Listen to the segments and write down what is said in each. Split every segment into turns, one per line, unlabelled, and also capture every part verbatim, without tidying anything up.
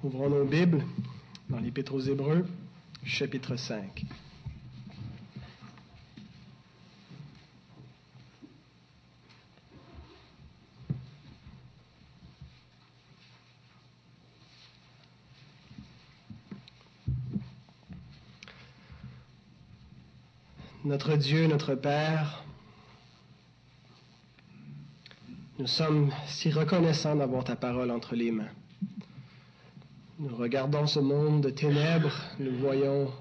Ouvrons nos Bibles dans l'Épître aux Hébreux, chapitre cinq. Notre Dieu, notre Père, nous sommes si reconnaissants d'avoir ta parole entre les mains. Nous regardons ce monde de ténèbres, nous voyons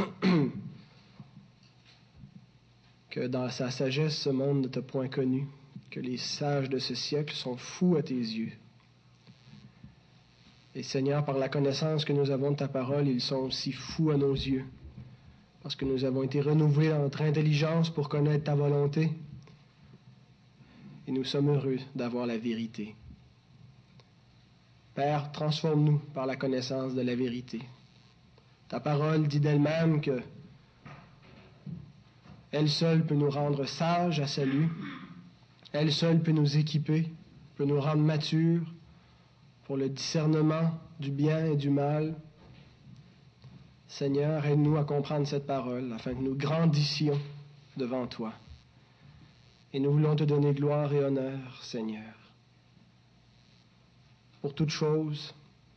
que dans sa sagesse, ce monde ne t'a point connu, que les sages de ce siècle sont fous à tes yeux. Et Seigneur, par la connaissance que nous avons de ta parole, ils sont aussi fous à nos yeux, parce que nous avons été renouvelés dans notre intelligence pour connaître ta volonté, et nous sommes heureux d'avoir la vérité. Père, transforme-nous par la connaissance de la vérité. Ta parole dit d'elle-même que elle seule peut nous rendre sages à salut, elle seule peut nous équiper, peut nous rendre matures pour le discernement du bien et du mal. Seigneur, aide-nous à comprendre cette parole afin que nous grandissions devant toi. Et nous voulons te donner gloire et honneur, Seigneur. Pour toute chose,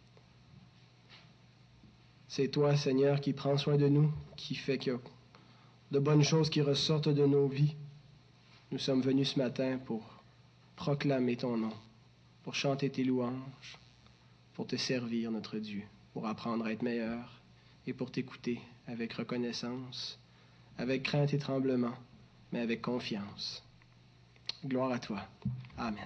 c'est toi, Seigneur, qui prends soin de nous, qui fait qu'il y a de bonnes choses qui ressortent de nos vies. Nous sommes venus ce matin pour proclamer ton nom, pour chanter tes louanges, pour te servir, notre Dieu, pour apprendre à être meilleur et pour t'écouter avec reconnaissance, avec crainte et tremblement, mais avec confiance. Gloire à toi. Amen.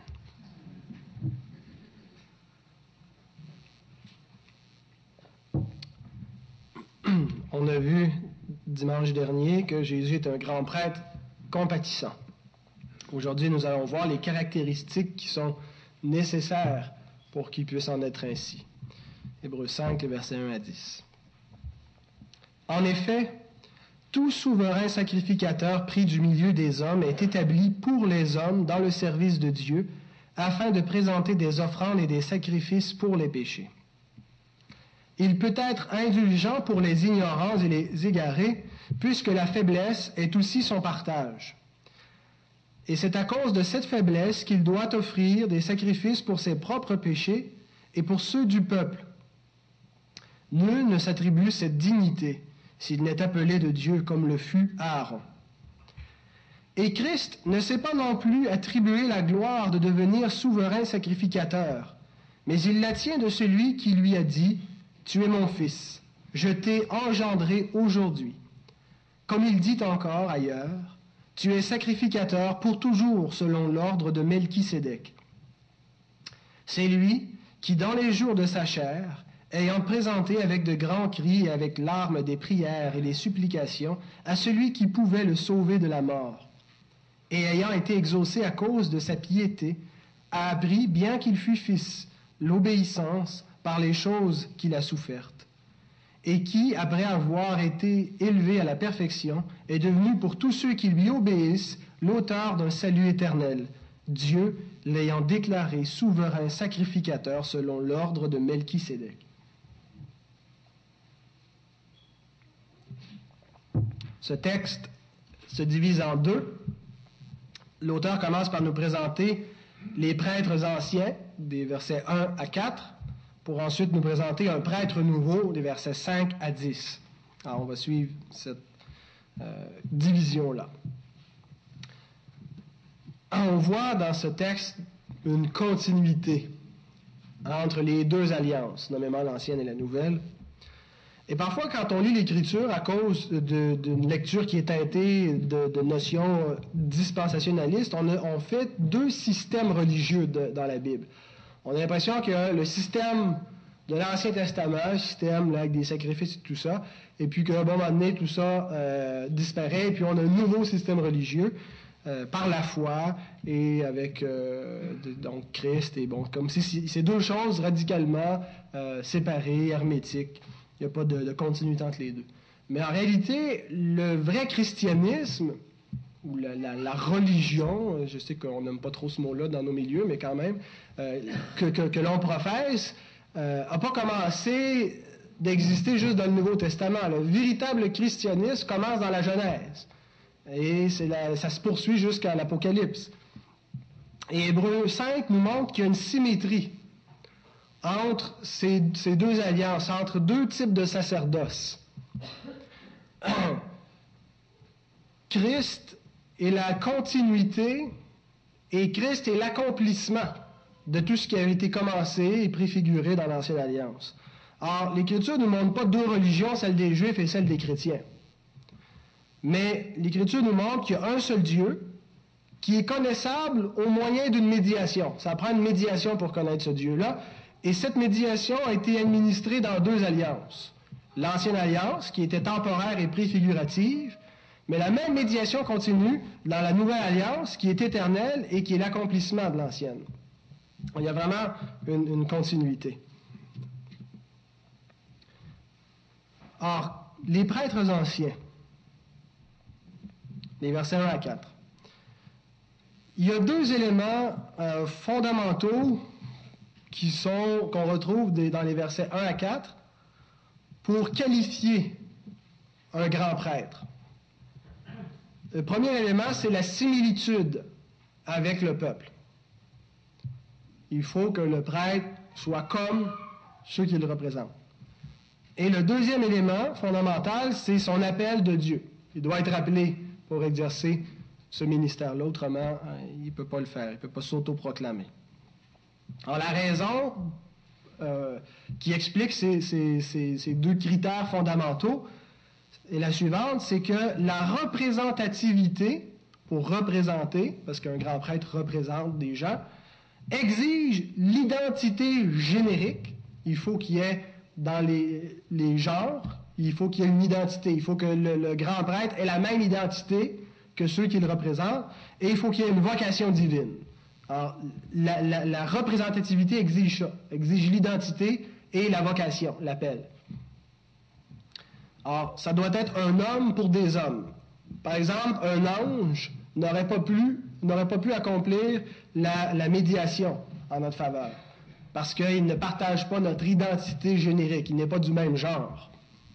On a vu dimanche dernier que Jésus est un grand prêtre compatissant. Aujourd'hui, nous allons voir les caractéristiques qui sont nécessaires pour qu'il puisse en être ainsi. Hébreux cinq, versets un à dix. En effet, tout souverain sacrificateur pris du milieu des hommes est établi pour les hommes dans le service de Dieu, afin de présenter des offrandes et des sacrifices pour les péchés. Il peut être indulgent pour les ignorants et les égarés, puisque la faiblesse est aussi son partage. Et c'est à cause de cette faiblesse qu'il doit offrir des sacrifices pour ses propres péchés et pour ceux du peuple. Nul ne s'attribue cette dignité s'il n'est appelé de Dieu comme le fut Aaron. Et Christ ne s'est pas non plus attribué la gloire de devenir souverain sacrificateur, mais il la tient de celui qui lui a dit « Tu es mon fils, je t'ai engendré aujourd'hui ». Comme il dit encore ailleurs, « Tu es sacrificateur pour toujours selon l'ordre de Melchisédek ». C'est lui qui, dans les jours de sa chair, ayant présenté avec de grands cris et avec larmes des prières et des supplications à celui qui pouvait le sauver de la mort, et ayant été exaucé à cause de sa piété, a appris, bien qu'il fût fils, l'obéissance par les choses qu'il a souffertes, et qui, après avoir été élevé à la perfection, est devenu pour tous ceux qui lui obéissent l'auteur d'un salut éternel, Dieu l'ayant déclaré souverain sacrificateur selon l'ordre de Melchisédek. Ce texte se divise en deux. L'auteur commence par nous présenter les prêtres anciens, des versets un à quatre, pour ensuite nous présenter un prêtre nouveau, des versets cinq à dix. Alors, on va suivre cette euh, division-là. On voit dans ce texte une continuité entre les deux alliances, nommément l'ancienne et la nouvelle. Et parfois, quand on lit l'Écriture, à cause de, d'une lecture qui est teintée de, de notions dispensationalistes, on, a, on fait deux systèmes religieux de, dans la Bible. On a l'impression que le système de l'Ancien Testament, un système là, avec des sacrifices et tout ça, et puis qu'à un moment donné, tout ça euh, disparaît, et puis on a un nouveau système religieux euh, par la foi et avec euh, de, donc Christ, et bon, comme si, si c'est deux choses radicalement euh, séparées, hermétiques. Il n'y a pas de, de continuité entre les deux. Mais en réalité, le vrai christianisme, ou la, la, la religion, je sais qu'on n'aime pas trop ce mot-là dans nos milieux, mais quand même, euh, que, que, que l'on professe, euh, n'a pas commencé d'exister juste dans le Nouveau Testament. Le véritable christianisme commence dans la Genèse. Et c'est la, ça se poursuit jusqu'à l'Apocalypse. Et Hébreux cinq nous montre qu'il y a une symétrie entre ces, ces deux alliances, entre deux types de sacerdoce. Christ est la continuité et Christ est l'accomplissement de tout ce qui avait été commencé et préfiguré dans l'Ancienne Alliance. Or, l'Écriture ne nous montre pas deux religions, celle des Juifs et celle des chrétiens. Mais l'Écriture nous montre qu'il y a un seul Dieu qui est connaissable au moyen d'une médiation. Ça prend une médiation pour connaître ce Dieu-là. Et cette médiation a été administrée dans deux alliances. L'Ancienne Alliance, qui était temporaire et préfigurative, mais la même médiation continue dans la Nouvelle Alliance, qui est éternelle et qui est l'accomplissement de l'Ancienne. Il y a vraiment une, une continuité. Or, les prêtres anciens, les versets un à quatre, il y a deux éléments euh, fondamentaux qui sont, qu'on retrouve des, dans les versets un à quatre pour qualifier un grand prêtre. Le premier élément, c'est la similitude avec le peuple. Il faut que le prêtre soit comme ceux qu'il représente. Et le deuxième élément fondamental, c'est son appel de Dieu. Il doit être appelé pour exercer ce ministère-là. Autrement, il ne peut pas le faire. Il ne peut pas s'autoproclamer. Alors, la raison euh, qui explique ces, ces, ces, ces deux critères fondamentaux est la suivante, c'est que la représentativité, pour représenter, parce qu'un grand prêtre représente des gens, exige l'identité générique. Il faut qu'il y ait dans les, les genres, il faut qu'il y ait une identité. Il faut que le, le grand prêtre ait la même identité que ceux qui le représentent, et il faut qu'il y ait une vocation divine. Alors, la, la, la représentativité exige ça, exige l'identité et la vocation, l'appel. Alors, ça doit être un homme pour des hommes. Par exemple, un ange n'aurait pas pu, n'aurait pas pu accomplir la, la médiation en notre faveur, parce qu'il ne partage pas notre identité générique, il n'est pas du même genre.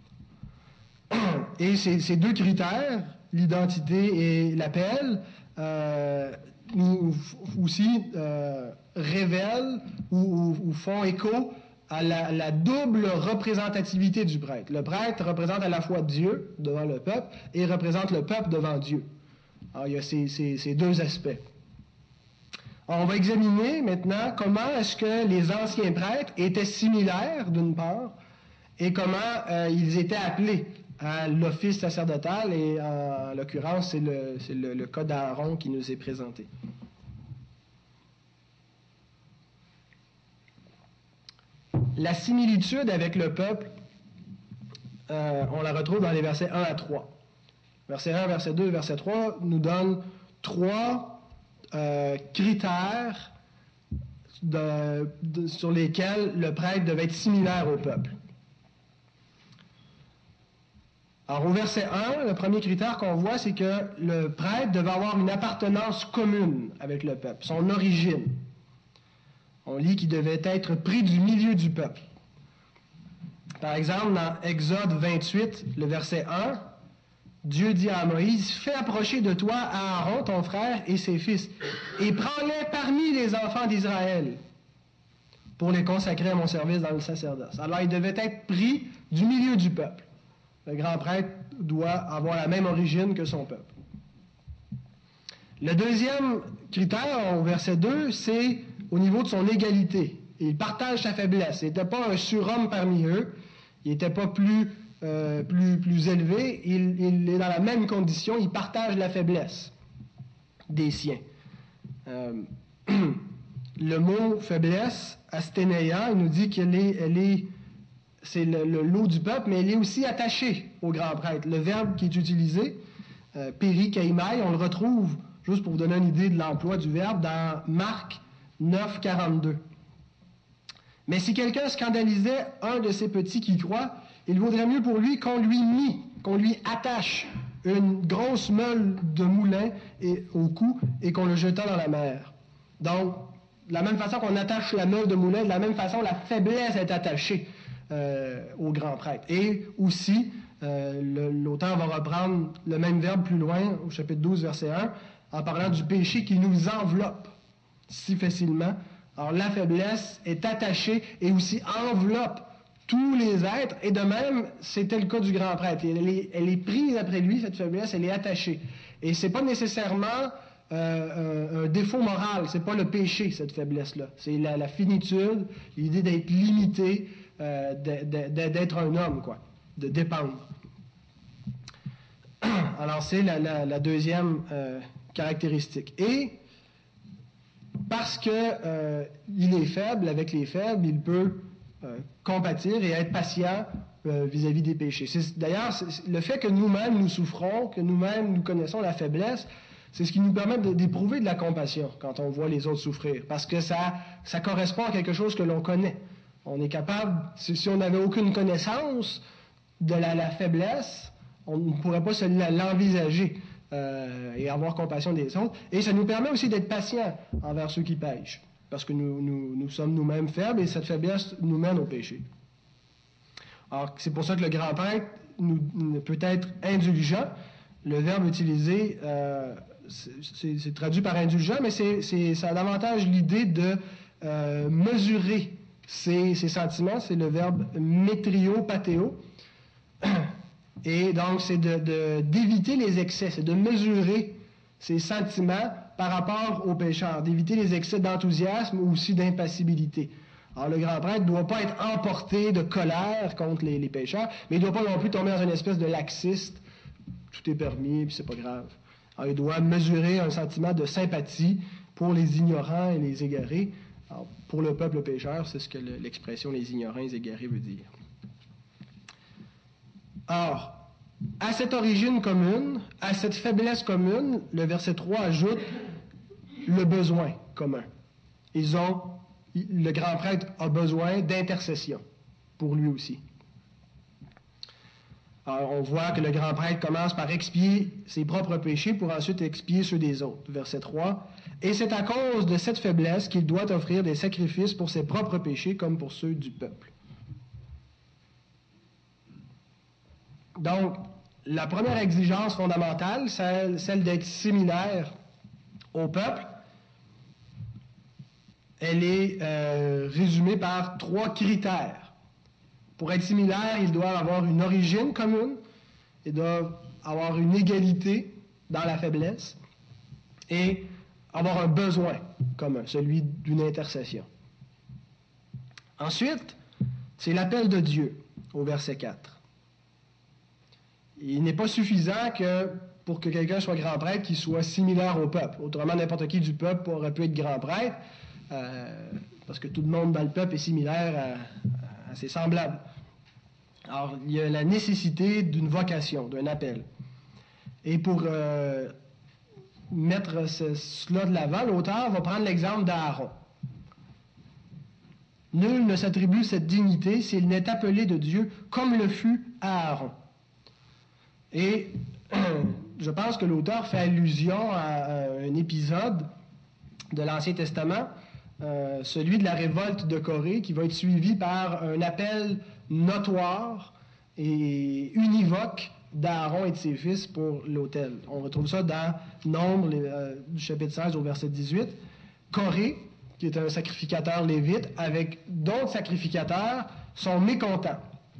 Et ces, ces deux critères, l'identité et l'appel, euh, nous aussi euh, révèlent ou, ou, ou font écho à la, la double représentativité du prêtre. Le prêtre représente à la fois Dieu devant le peuple et représente le peuple devant Dieu. Alors, il y a ces, ces, ces deux aspects. Alors, on va examiner maintenant comment est-ce que les anciens prêtres étaient similaires, d'une part, et comment euh, ils étaient appelés à l'office sacerdotal, et en l'occurrence, c'est le, c'est le, le cas d'Aaron qui nous est présenté. La similitude avec le peuple, euh, on la retrouve dans les versets un à trois. Verset un, verset deux, verset trois nous donnent trois euh, critères de, de, sur lesquels le prêtre devait être similaire au peuple. Alors, au verset un, le premier critère qu'on voit, c'est que le prêtre devait avoir une appartenance commune avec le peuple, son origine. On lit qu'il devait être pris du milieu du peuple. Par exemple, dans Exode vingt-huit, le verset un, Dieu dit à Moïse, « Fais approcher de toi Aaron, ton frère, et ses fils, et prends-les parmi les enfants d'Israël, pour les consacrer à mon service dans le sacerdoce. » Alors, il devait être pris du milieu du peuple. Le grand prêtre doit avoir la même origine que son peuple. Le deuxième critère, au verset deux, c'est au niveau de son égalité. Il partage sa faiblesse. Il n'était pas un surhomme parmi eux. Il n'était pas plus, euh, plus, plus élevé. Il, il est dans la même condition. Il partage la faiblesse des siens. Euh, le mot faiblesse, asténéia, il nous dit qu'elle est... Elle est c'est le, le lot du peuple, mais elle est aussi attachée au grand prêtre. Le verbe qui est utilisé, euh, périkaimai, on le retrouve, juste pour vous donner une idée de l'emploi du verbe, dans Marc neuf, quarante-deux. Mais si quelqu'un scandalisait un de ces petits qui croient, il vaudrait mieux pour lui qu'on lui mie, qu'on lui attache une grosse meule de moulin et, au cou et qu'on le jetât dans la mer. Donc, De la même façon qu'on attache la meule de moulin, de la même façon, la faiblesse est attachée euh, au grand prêtre. Et aussi, euh, le, l'auteur va reprendre le même verbe plus loin, au chapitre douze, verset un, en parlant du péché qui nous enveloppe si facilement. Alors, la faiblesse est attachée et aussi enveloppe tous les êtres, et de même, c'était le cas du grand prêtre. Elle est, elle est prise après lui, cette faiblesse, elle est attachée. Et c'est pas nécessairement euh, un, un défaut moral, c'est pas le péché, cette faiblesse-là. C'est la, la finitude, l'idée d'être limité, euh, de, de, d'être un homme, quoi, de dépendre. Alors, c'est la, la, la deuxième euh, caractéristique. Et parce qu'il euh, est faible avec les faibles, il peut euh, compatir et être patient euh, vis-à-vis des péchés. C'est, d'ailleurs, c'est, le fait que nous-mêmes nous souffrons, que nous-mêmes nous connaissons la faiblesse, c'est ce qui nous permet de, d'éprouver de la compassion quand on voit les autres souffrir, parce que ça, ça correspond à quelque chose que l'on connaît. On est capable, si, si on n'avait aucune connaissance de la, la faiblesse, on ne pourrait pas se l'envisager euh, et avoir compassion des autres. Et ça nous permet aussi d'être patients envers ceux qui pêchent, parce que nous, nous, nous sommes nous-mêmes faibles et cette faiblesse nous mène au péché. Alors, c'est pour ça que le grand prêtre nous, nous peut être indulgent. Le verbe utilisé, euh, c'est, c'est, c'est traduit par indulgent, mais c'est, c'est, ça a davantage l'idée de euh, mesurer ses, ses sentiments. C'est le verbe métrio, patéo. Et donc, c'est de, de, d'éviter les excès, c'est de mesurer ses sentiments par rapport aux pécheurs, d'éviter les excès d'enthousiasme ou aussi d'impassibilité. Alors, le grand prêtre ne doit pas être emporté de colère contre les, les pécheurs, mais il ne doit pas non plus tomber dans une espèce de laxiste. Tout est permis, puis c'est pas grave. Alors, il doit mesurer un sentiment de sympathie pour les ignorants et les égarés. Alors, pour le peuple pécheur, c'est ce que le, l'expression « les ignorants et les égarés » veut dire. Or, à cette origine commune, à cette faiblesse commune, le verset trois ajoute le besoin commun. Ils ont, le grand prêtre a besoin d'intercession pour lui aussi. Alors, on voit que le grand prêtre commence par expier ses propres péchés pour ensuite expier ceux des autres. Verset trois. Et c'est à cause de cette faiblesse qu'il doit offrir des sacrifices pour ses propres péchés comme pour ceux du peuple. Donc, la première exigence fondamentale, celle, celle d'être similaire au peuple, elle est euh, résumée par trois critères. Pour être similaire, ils doivent avoir une origine commune, ils doivent avoir une égalité dans la faiblesse et avoir un besoin commun, celui d'une intercession. Ensuite, c'est l'appel de Dieu au verset quatre. Il n'est pas suffisant que pour que quelqu'un soit grand prêtre, qu'il soit similaire au peuple. Autrement, n'importe qui du peuple aurait pu être grand prêtre, euh, parce que tout le monde dans le peuple est similaire à, à ses semblables. Alors, il y a la nécessité d'une vocation, d'un appel. Et pour euh, mettre ce, cela de l'avant, l'auteur va prendre l'exemple d'Aaron. Nul ne s'attribue cette dignité s'il n'est appelé de Dieu comme le fut Aaron. Et je pense que l'auteur fait allusion à un épisode de l'Ancien Testament, euh, celui de la révolte de Corée, qui va être suivi par un appel notoire et univoque d'Aaron et de ses fils pour l'autel. On retrouve ça dans Nombre, euh, du chapitre seize au verset dix-huit. Corée, qui est un sacrificateur lévite, avec d'autres sacrificateurs, sont mécontents.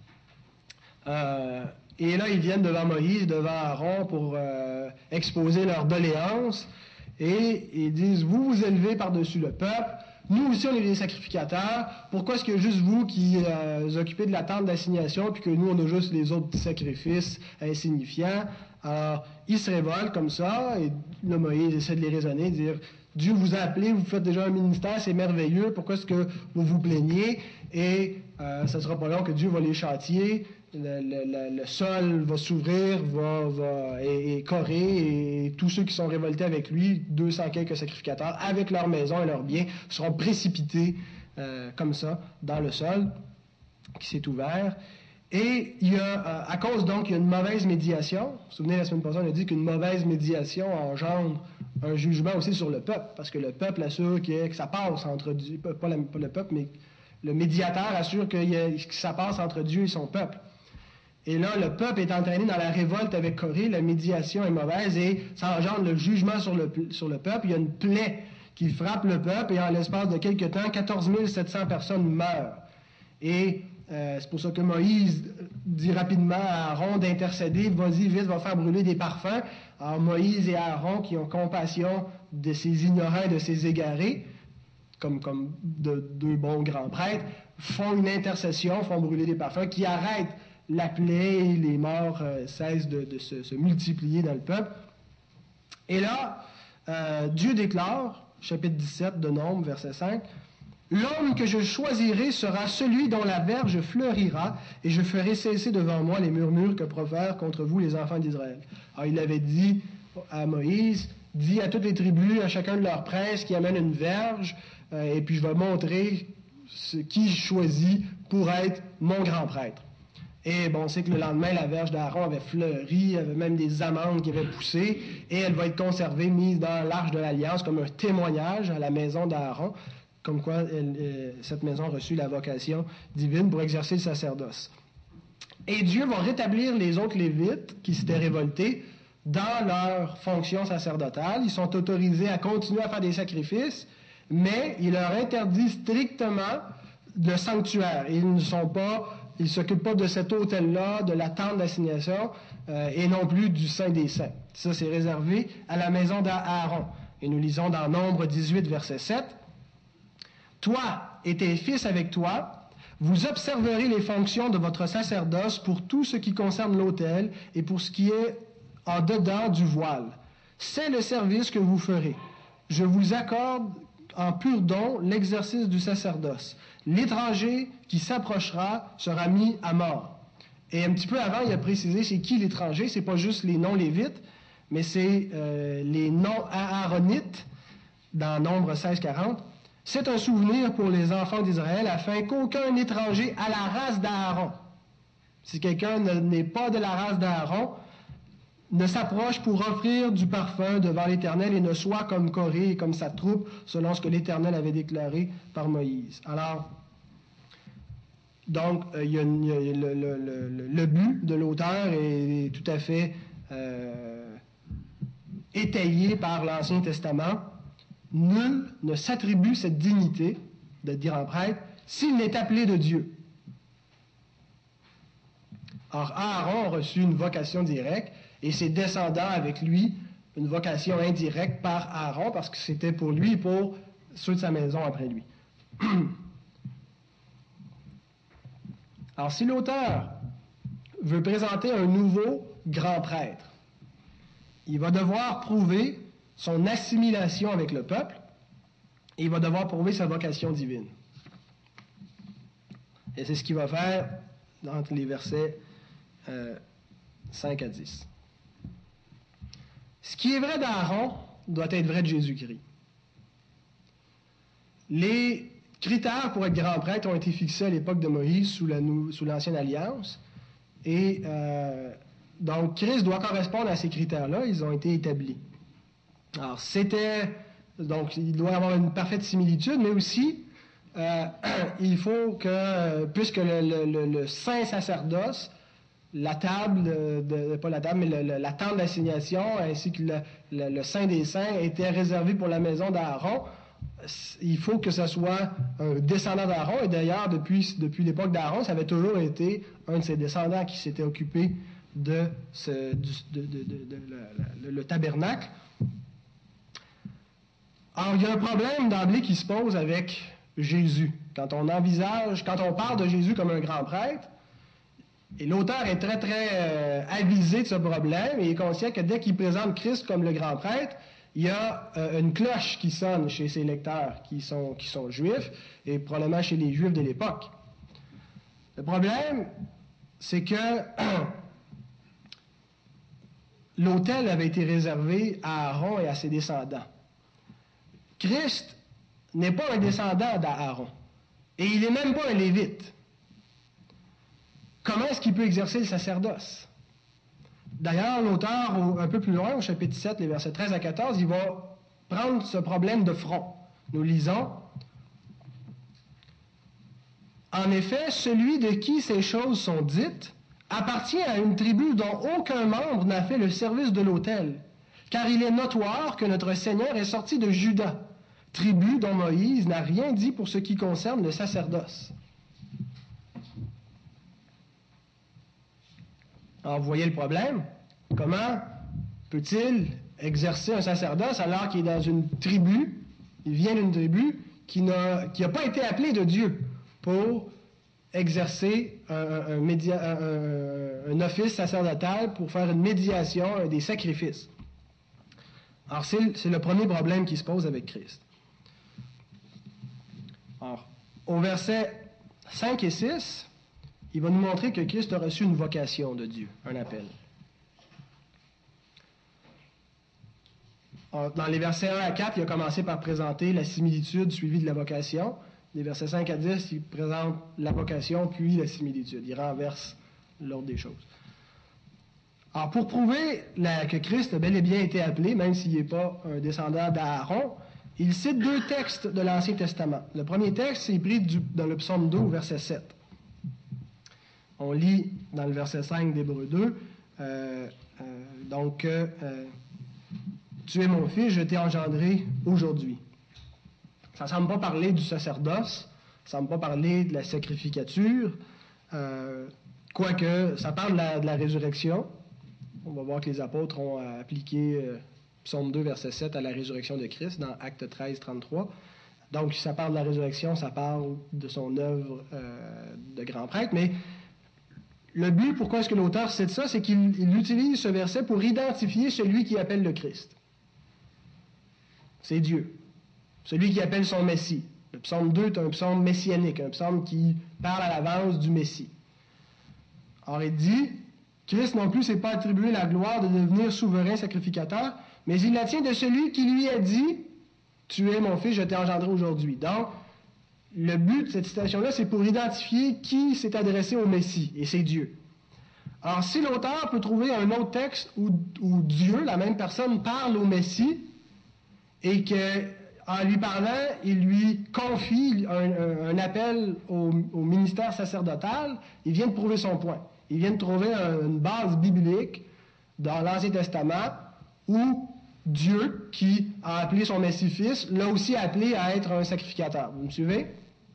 Euh, Et là, ils viennent devant Moïse, devant Aaron pour euh, exposer leurs doléances. Et ils disent, vous vous élevez par-dessus le peuple. Nous aussi, on est des sacrificateurs. Pourquoi est-ce qu'il y a juste vous qui euh, vous occupez de la tente d'assignation, puis que nous, on a juste les autres petits sacrifices insignifiants? Alors, ils se révoltent comme ça. Et là, Moïse essaie de les raisonner, de dire, Dieu vous a appelé, vous faites déjà un ministère, c'est merveilleux. Pourquoi est-ce que vous vous plaignez? Et euh, ça ne sera pas long que Dieu va les châtier. Le, le, le sol va s'ouvrir, va, va, et, et Corée, et tous ceux qui sont révoltés avec lui, deux cents quelques sacrificateurs, avec leurs maisons et leurs biens, seront précipités euh, comme ça dans le sol qui s'est ouvert. Et il y a, euh, à cause donc, il y a une mauvaise médiation. Vous vous souvenez, la semaine passée, on a dit qu'une mauvaise médiation engendre un jugement aussi sur le peuple, parce que le peuple assure que, que ça passe entre Dieu, pas, la, pas le peuple, mais le médiateur assure que, y a, que ça passe entre Dieu et son peuple. Et là, le peuple est entraîné dans la révolte avec Corée, la médiation est mauvaise et ça engendre le jugement sur le, sur le peuple. Il y a une plaie qui frappe le peuple et en l'espace de quelques temps, quatorze mille sept cents personnes meurent. Et euh, c'est pour ça que Moïse dit rapidement à Aaron d'intercéder, vas-y vite, va faire brûler des parfums. Alors Moïse et Aaron, qui ont compassion de ces ignorants et de ces égarés, comme, comme de, deux bons grands prêtres, font une intercession, font brûler des parfums qui arrêtent la plaie et les morts euh, cessent de, de se, se multiplier dans le peuple. Et là, euh, Dieu déclare, chapitre dix-sept de Nombre, verset cinq, « L'homme que je choisirai sera celui dont la verge fleurira, et je ferai cesser devant moi les murmures que profèrent contre vous les enfants d'Israël. » Alors il avait dit à Moïse, « Dis à toutes les tribus, à chacun de leurs princes qui amènent une verge, euh, et puis je vais montrer ce qui je choisis pour être mon grand prêtre. » Et bon, on sait que le lendemain, la verge d'Aaron avait fleuri, il y avait même des amandes qui avaient poussé, et elle va être conservée, mise dans l'Arche de l'Alliance comme un témoignage à la maison d'Aaron, comme quoi elle, euh, cette maison a reçu la vocation divine pour exercer le sacerdoce. Et Dieu va rétablir les autres Lévites qui s'étaient révoltés dans leur fonction sacerdotale. Ils sont autorisés à continuer à faire des sacrifices, mais il leur interdit strictement le sanctuaire. Ils ne sont pas... Ils ne s'occupent pas de cet autel-là, de la tente d'assignation, euh, et non plus du Saint des Saints. Ça, c'est réservé à la maison d'Aaron. Et nous lisons dans Nombre dix-huit, verset sept. « Toi et tes fils avec toi, vous observerez les fonctions de votre sacerdoce pour tout ce qui concerne l'autel et pour ce qui est en dedans du voile. C'est le service que vous ferez. Je vous accorde en pur don l'exercice du sacerdoce. L'étranger qui s'approchera sera mis à mort. » Et un petit peu avant, il a précisé c'est qui l'étranger. C'est pas juste les non-lévites, mais c'est euh, les non-aaronites dans Nombre seize quarante. « C'est un souvenir pour les enfants d'Israël afin qu'aucun étranger à la race d'Aaron, si quelqu'un n'est pas de la race d'Aaron, ne s'approche pour offrir du parfum devant l'Éternel et ne soit comme Corée et comme sa troupe, selon ce que l'Éternel avait déclaré par Moïse. » Alors, donc, euh, il y a, une, il y a le, le, le, le but de l'auteur est tout à fait euh, étayé par l'Ancien Testament. Nul ne s'attribue cette dignité de grand prêtre s'il n'est appelé de Dieu. Or, Aaron a reçu une vocation directe, et ses descendants avec lui, une vocation indirecte par Aaron, parce que c'était pour lui et pour ceux de sa maison après lui. Alors, si l'auteur veut présenter un nouveau grand prêtre, il va devoir prouver son assimilation avec le peuple, et il va devoir prouver sa vocation divine. Et c'est ce qu'il va faire dans les versets euh, cinq à dix. Ce qui est vrai d'Aaron doit être vrai de Jésus-Christ. Les critères pour être grand prêtre ont été fixés à l'époque de Moïse sous, la, sous l'Ancienne Alliance. Et euh, donc, Christ doit correspondre à ces critères-là. Ils ont été établis. Alors, c'était... Donc, il doit y avoir une parfaite similitude, mais aussi, euh, il faut que, puisque le, le, le, le saint sacerdoce, la table, de, de, pas la table, mais le, le, la tente d'assignation, ainsi que le, le, le Saint des Saints, était réservé pour la maison d'Aaron. Il faut que ce soit un descendant d'Aaron, et d'ailleurs, depuis, depuis l'époque d'Aaron, ça avait toujours été un de ses descendants qui s'était occupé de, ce, du, de, de, de, de, de le, le, le tabernacle. Alors, il y a un problème d'emblée qui se pose avec Jésus. Quand on envisage, quand on parle de Jésus comme un grand prêtre, et l'auteur est très, très euh, avisé de ce problème, et il est conscient que dès qu'il présente Christ comme le grand prêtre, il y a euh, une cloche qui sonne chez ses lecteurs qui sont, qui sont juifs, et probablement chez les juifs de l'époque. Le problème, c'est que l'autel avait été réservé à Aaron et à ses descendants. Christ n'est pas un descendant d'Aaron, et il n'est même pas un lévite. Comment est-ce qu'il peut exercer le sacerdoce? D'ailleurs, l'auteur, un peu plus loin, au chapitre sept, les versets treize à quatorze, il va prendre ce problème de front. Nous lisons « En effet, celui de qui ces choses sont dites appartient à une tribu dont aucun membre n'a fait le service de l'autel, car il est notoire que notre Seigneur est sorti de Juda, tribu dont Moïse n'a rien dit pour ce qui concerne le sacerdoce. » Alors, vous voyez le problème? Comment peut-il exercer un sacerdoce alors qu'il est dans une tribu, il vient d'une tribu qui n'a qui n'a pas été appelée de Dieu pour exercer un, un, média, un, un office sacerdotal, pour faire une médiation, des sacrifices. Alors, c'est, c'est le premier problème qui se pose avec Christ. Alors, au verset cinq et six, il va nous montrer que Christ a reçu une vocation de Dieu, un appel. Alors, dans les versets un à quatre, il a commencé par présenter la similitude suivie de la vocation. Les versets cinq à dix, il présente la vocation puis la similitude. Il renverse l'ordre des choses. Alors, pour prouver la, que Christ a bel et bien été appelé, même s'il n'est pas un descendant d'Aaron, il cite deux textes de l'Ancien Testament. Le premier texte, c'est pris du, dans le psaume deux, au verset sept. On lit dans le verset cinq d'Hébreux deux, euh, euh, donc, euh, « Tu es mon fils, je t'ai engendré aujourd'hui. » Ça ne semble pas parler du sacerdoce, ça ne semble pas parler de la sacrificature, euh, quoique ça parle de la, de la résurrection. On va voir que les apôtres ont appliqué euh, psaume deux, verset sept à la résurrection de Christ dans Actes treize, trente-trois. Donc, ça parle de la résurrection, ça parle de son œuvre euh, de grand prêtre, mais le but, pourquoi est-ce que l'auteur cite ça, c'est qu'il il utilise ce verset pour identifier celui qui appelle le Christ. C'est Dieu. Celui qui appelle son Messie. Le psaume deux est un psaume messianique, un psaume qui parle à l'avance du Messie. Alors il dit, Christ non plus ne s'est pas attribué la gloire de devenir souverain sacrificateur, mais il la tient de celui qui lui a dit, « Tu es mon fils, je t'ai engendré aujourd'hui. » Donc, le but de cette citation-là, c'est pour identifier qui s'est adressé au Messie, et c'est Dieu. Alors, si l'auteur peut trouver un autre texte où, où Dieu, la même personne, parle au Messie, et qu'en lui parlant, il lui confie un, un, un appel au, au ministère sacerdotal, il vient de prouver son point. Il vient de trouver un, une base biblique dans l'Ancien Testament où Dieu, qui a appelé son Messie-Fils, l'a aussi appelé à être un sacrificateur. Vous me suivez?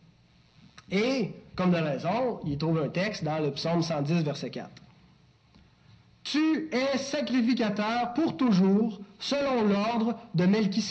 Et, comme de raison, il trouve un texte dans le psaume cent dix, verset quatre. « Tu es sacrificateur pour toujours, selon l'ordre de Melchisédek. »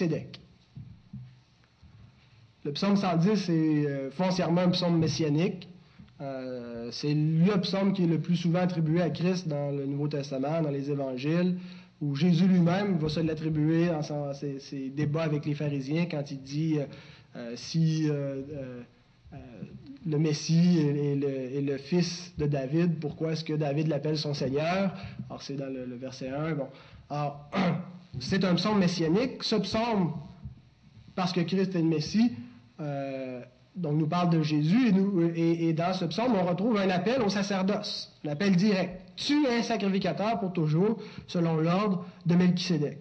Le psaume cent dix est euh, foncièrement un psaume messianique. Euh, c'est le psaume qui est le plus souvent attribué à Christ dans le Nouveau Testament, dans les Évangiles, où Jésus lui-même va se l'attribuer dans son, ses, ses débats avec les pharisiens quand il dit euh, euh, si euh, euh, euh, le Messie est le, est le fils de David, pourquoi est-ce que David l'appelle son Seigneur? Alors c'est dans le, le verset un. Bon. Alors, c'est un psaume messianique. Ce psaume, parce que Christ est le Messie, euh, donc nous parle de Jésus, et, nous, et, et dans ce psaume, on retrouve un appel au sacerdoce, un appel direct. Tu es un sacrificateur pour toujours, selon l'ordre de Melchisédek.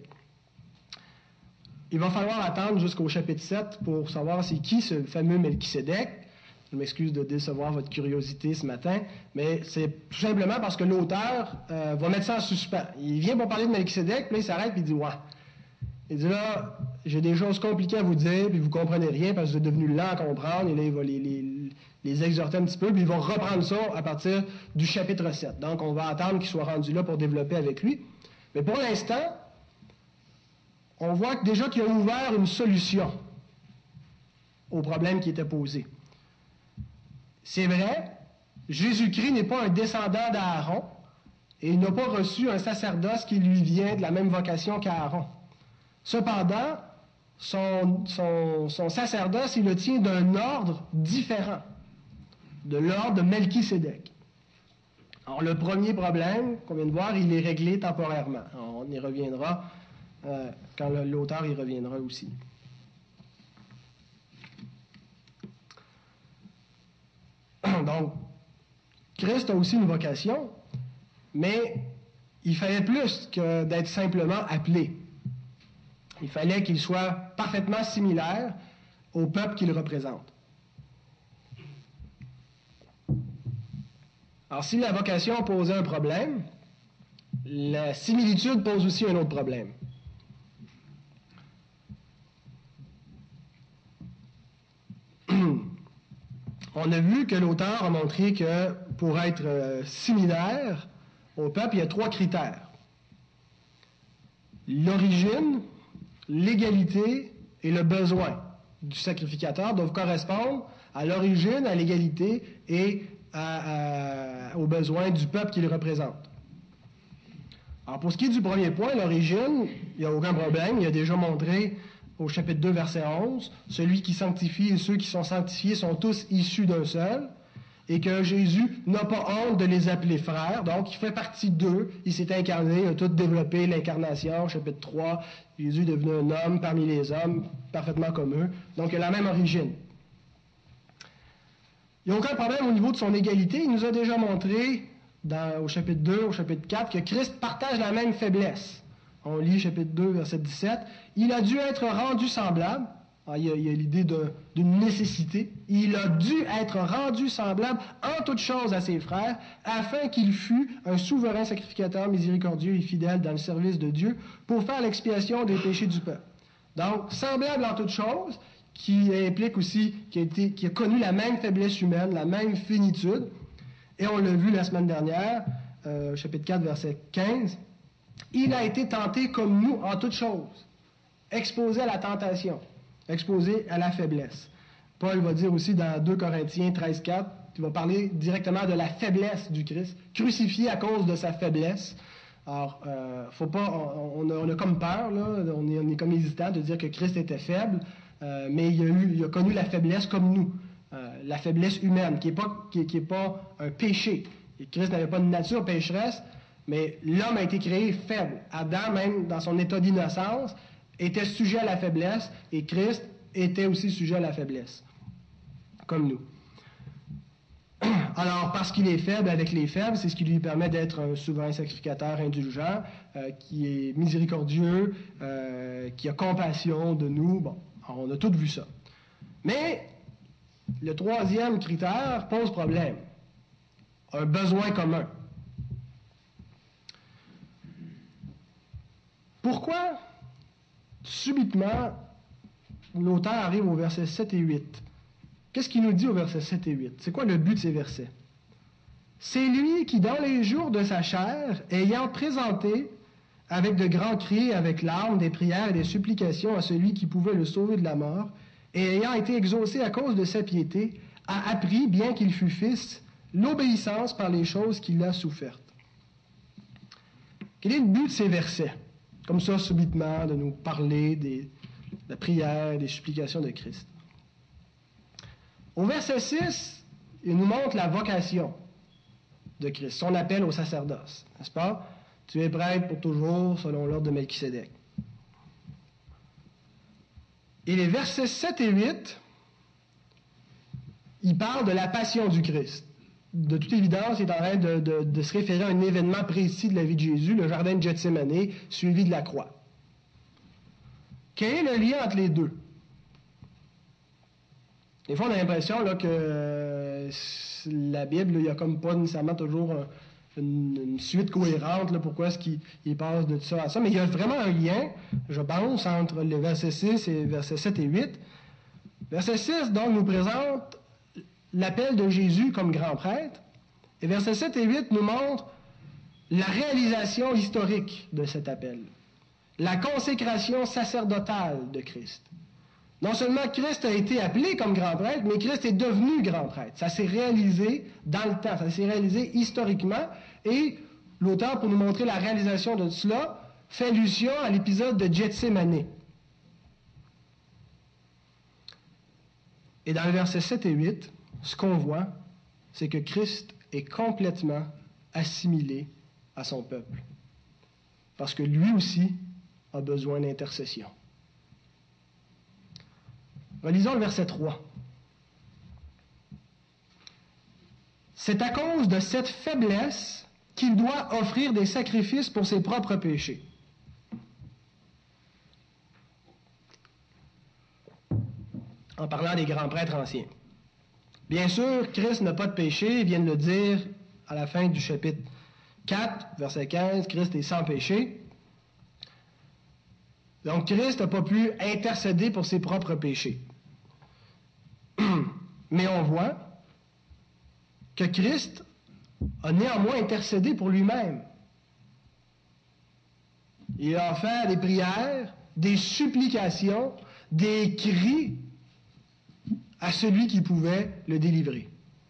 Il va falloir attendre jusqu'au chapitre sept pour savoir c'est qui ce fameux Melchisédek. Je m'excuse de décevoir votre curiosité ce matin, mais c'est tout simplement parce que l'auteur euh, va mettre ça en suspens. Il vient pour parler de Melchisédek, puis là, il s'arrête et il dit « Ouais ». Il dit là, j'ai des choses compliquées à vous dire, puis vous ne comprenez rien parce que vous êtes devenu lent à comprendre, et là, il va les, les, les exhorter un petit peu, puis il va reprendre ça à partir du chapitre sept. Donc, on va attendre qu'il soit rendu là pour développer avec lui. Mais pour l'instant, on voit déjà qu'il a ouvert une solution au problème qui était posé. C'est vrai, Jésus-Christ n'est pas un descendant d'Aaron, et il n'a pas reçu un sacerdoce qui lui vient de la même vocation qu'Aaron. Cependant, son, son, son sacerdoce, il le tient d'un ordre différent, de l'ordre de Melchisédek. Alors, le premier problème qu'on vient de voir, il est réglé temporairement. Alors, on y reviendra euh, quand le, l'auteur y reviendra aussi. Donc, Christ a aussi une vocation, mais il fallait plus que d'être simplement appelé. Il fallait qu'il soit parfaitement similaire au peuple qu'il représente. Alors, si la vocation posait un problème, la similitude pose aussi un autre problème. On a vu que l'auteur a montré que pour être euh, similaire au peuple, il y a trois critères. L'origine, l'égalité et le besoin du sacrificateur doivent correspondre à l'origine, à l'égalité et à, à, aux besoins du peuple qu'il représente. Alors pour ce qui est du premier point, l'origine, il n'y a aucun problème, il a déjà montré au chapitre deux, verset onze, celui qui sanctifie et ceux qui sont sanctifiés sont tous issus d'un seul, et que Jésus n'a pas honte de les appeler frères, donc il fait partie d'eux, il s'est incarné, il a tout développé, l'incarnation, chapitre trois, Jésus est devenu un homme parmi les hommes, parfaitement comme eux, donc il a la même origine. Il n'y a aucun problème au niveau de son égalité, il nous a déjà montré, dans, au chapitre deux, au chapitre quatre, que Christ partage la même faiblesse. On lit chapitre deux, verset dix-sept. Il a dû être rendu semblable. Alors, il y a, il y a l'idée de, d'une nécessité. Il a dû être rendu semblable en toutes choses à ses frères, afin qu'il fût un souverain sacrificateur miséricordieux et fidèle dans le service de Dieu pour faire l'expiation des péchés du peuple. Donc, semblable en toutes choses, qui implique aussi qu'il a, été, qu'il a connu la même faiblesse humaine, la même finitude. Et on l'a vu la semaine dernière, euh, chapitre quatre, verset quinze. Il a été tenté comme nous en toutes choses, exposé à la tentation, exposé à la faiblesse. Paul va dire aussi dans deux Corinthiens treize, quatre, il va parler directement de la faiblesse du Christ, crucifié à cause de sa faiblesse. Alors, euh, faut pas, on, on, a, on a comme peur, là, on, est, on est comme hésitant de dire que Christ était faible, euh, mais il a, eu, il a connu la faiblesse comme nous, euh, la faiblesse humaine, qui n'est pas, qui, qui est pas un péché. Et Christ n'avait pas de nature pécheresse, mais l'homme a été créé faible. Adam, même dans son état d'innocence, était sujet à la faiblesse, et Christ était aussi sujet à la faiblesse, comme nous. Alors, parce qu'il est faible avec les faibles, c'est ce qui lui permet d'être un souverain sacrificateur indulgent, euh, qui est miséricordieux, euh, qui a compassion de nous. Bon, alors on a tous vu ça. Mais le troisième critère pose problème. Un besoin commun. Pourquoi, subitement, l'auteur arrive au verset sept et huit? Qu'est-ce qu'il nous dit au verset sept et huit? C'est quoi le but de ces versets? C'est lui qui, dans les jours de sa chair, ayant présenté avec de grands cris, avec larmes, des prières et des supplications à celui qui pouvait le sauver de la mort, et ayant été exaucé à cause de sa piété, a appris, bien qu'il fût fils, l'obéissance par les choses qu'il a souffertes. Quel est le but de ces versets? Comme ça, subitement, de nous parler des, de la prière, des supplications de Christ. Au verset six, il nous montre la vocation de Christ, son appel au sacerdoce, n'est-ce pas? Tu es prêtre pour toujours, selon l'ordre de Melchisédek. Et les versets sept et huit, il parle de la passion du Christ. De toute évidence, il est en train de, de, de se référer à un événement précis de la vie de Jésus, le jardin de Gethsémani, suivi de la croix. Quel est le lien entre les deux? Des fois, on a l'impression là, que euh, la Bible, il n'y a comme pas nécessairement toujours un, une, une suite cohérente, là, pourquoi est-ce qu'il il passe de ça à ça, mais il y a vraiment un lien, je pense, entre les versets six et versets sept et huit. Verset six, donc, nous présente l'appel de Jésus comme grand prêtre, et versets sept et huit nous montrent la réalisation historique de cet appel, la consécration sacerdotale de Christ. Non seulement Christ a été appelé comme grand prêtre, mais Christ est devenu grand prêtre. Ça s'est réalisé dans le temps, ça s'est réalisé historiquement, et l'auteur, pour nous montrer la réalisation de cela, fait allusion à l'épisode de Gethsémani. Et dans les versets sept et huit, ce qu'on voit, c'est que Christ est complètement assimilé à son peuple. Parce que lui aussi a besoin d'intercession. Relisons le verset trois. C'est à cause de cette faiblesse qu'il doit offrir des sacrifices pour ses propres péchés. en parlant des grands prêtres anciens. Bien sûr, Christ n'a pas de péché, il vient de le dire à la fin du chapitre quatre, verset quinze, Christ est sans péché. Donc, Christ n'a pas pu intercéder pour ses propres péchés. Mais on voit que Christ a néanmoins intercédé pour lui-même. Il a offert des prières, des supplications, des cris à celui qui pouvait le délivrer.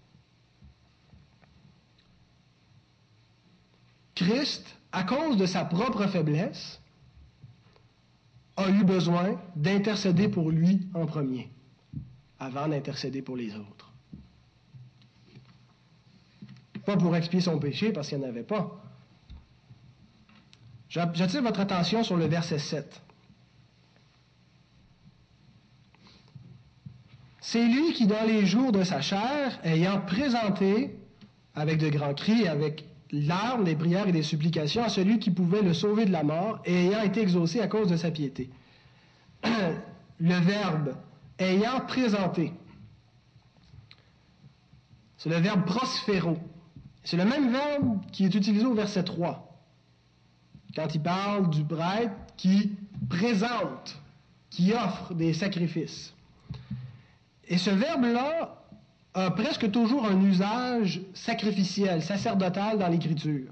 Christ, à cause de sa propre faiblesse, a eu besoin d'intercéder pour lui en premier, avant d'intercéder pour les autres. Pas pour expier son péché, parce qu'il n'y en avait pas. J'attire votre attention sur le verset sept. C'est lui qui, dans les jours de sa chair, ayant présenté, avec de grands cris, avec larmes, des prières et des supplications, à celui qui pouvait le sauver de la mort, et ayant été exaucé à cause de sa piété. Le verbe « ayant présenté », c'est le verbe « prosphéro ». C'est le même verbe qui est utilisé au verset trois, quand il parle du prêtre qui présente, qui offre des sacrifices. Et ce verbe-là a presque toujours un usage sacrificiel, sacerdotal dans l'Écriture.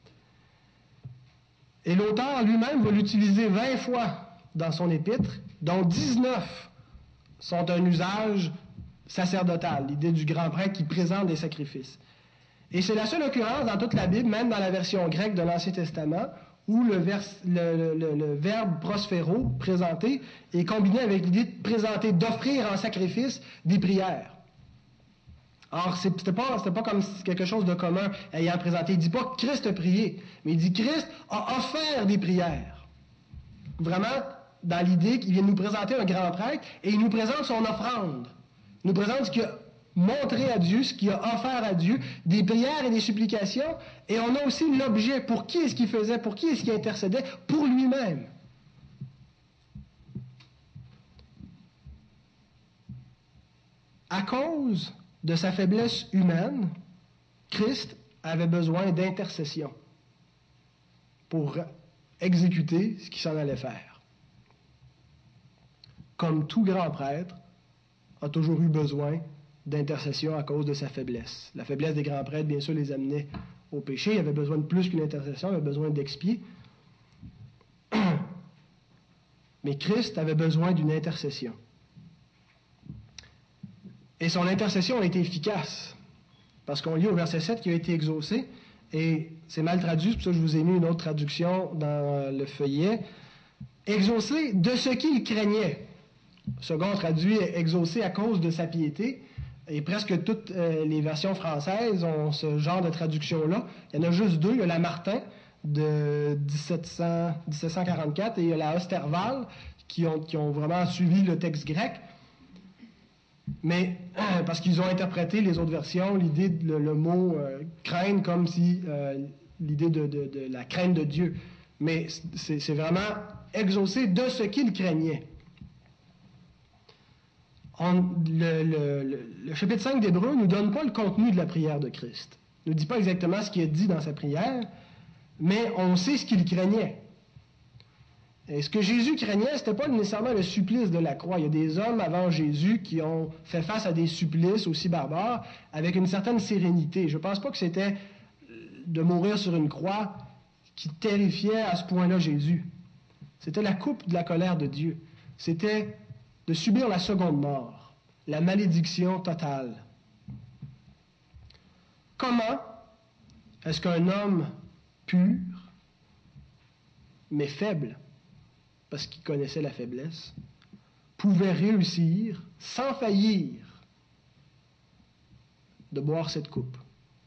Et l'auteur lui-même va l'utiliser vingt fois dans son épître, dont dix-neuf sont un usage sacerdotal, l'idée du grand prêtre qui présente des sacrifices. Et c'est la seule occurrence dans toute la Bible, même dans la version grecque de l'Ancien Testament, où le, vers, le, le, le verbe prosphéro, présenter, est combiné avec l'idée de présenter, d'offrir en sacrifice des prières. Or, ce n'était pas, c'était pas comme quelque chose de commun ayant présenté. Il ne dit pas que Christ a prié, mais il dit que Christ a offert des prières. Vraiment, dans l'idée qu'il vient nous présenter un grand prêtre et il nous présente son offrande. Il nous présente ce qu'il a montré à Dieu, ce qu'il a offert à Dieu, des prières et des supplications, et on a aussi l'objet. Pour qui est-ce qu'il faisait? Pour qui est-ce qu'il intercédait? Pour lui-même. À cause de sa faiblesse humaine, Christ avait besoin d'intercession pour exécuter ce qu'il s'en allait faire. Comme tout grand prêtre a toujours eu besoin d'intercession à cause de sa faiblesse. La faiblesse des grands prêtres, bien sûr, les amenait au péché. Il avait besoin de plus qu'une intercession, il avait besoin d'expier. Mais Christ avait besoin d'une intercession. Et son intercession a été efficace, parce qu'on lit au verset sept qu'il a été exaucé, et c'est mal traduit, c'est pour ça que je vous ai mis une autre traduction dans le feuillet. Exaucé de ce qu'il craignait. Second traduit exaucé à cause de sa piété. Et presque toutes euh, les versions françaises ont ce genre de traduction-là. Il y en a juste deux. Il y a la Martin de dix-sept cents, dix-sept cent quarante-quatre et il y a la Osterval qui ont, qui ont vraiment suivi le texte grec. Mais euh, parce qu'ils ont interprété les autres versions, l'idée, le, le mot euh, craindre comme si euh, l'idée de, de, de la crainte de Dieu. Mais c'est, c'est vraiment exaucé de ce qu'il craignait. On, le, le, le, le chapitre cinq d'Hébreux ne nous donne pas le contenu de la prière de Christ. Il ne nous dit pas exactement ce qu'il a dit dans sa prière, mais on sait ce qu'il craignait. Et ce que Jésus craignait, ce n'était pas nécessairement le supplice de la croix. Il y a des hommes avant Jésus qui ont fait face à des supplices aussi barbares avec une certaine sérénité. Je ne pense pas que c'était de mourir sur une croix qui terrifiait à ce point-là Jésus. C'était la coupe de la colère de Dieu. C'était de subir la seconde mort, la malédiction totale. Comment est-ce qu'un homme pur, mais faible, parce qu'il connaissait la faiblesse, pouvait réussir, sans faillir, de boire cette coupe?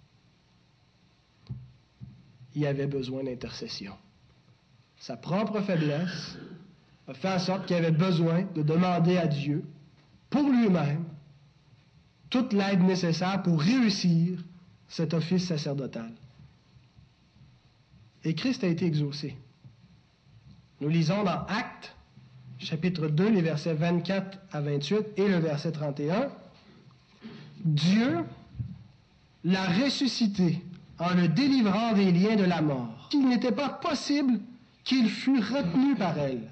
Il avait besoin d'intercession. Sa propre faiblesse a fait en sorte qu'il avait besoin de demander à Dieu, pour lui-même, toute l'aide nécessaire pour réussir cet office sacerdotal. Et Christ a été exaucé. Nous lisons dans Actes, chapitre deux, les versets vingt-quatre à vingt-huit et le verset trente et un, Dieu l'a ressuscité en le délivrant des liens de la mort. Il n'était pas possible qu'il fût retenu par elle.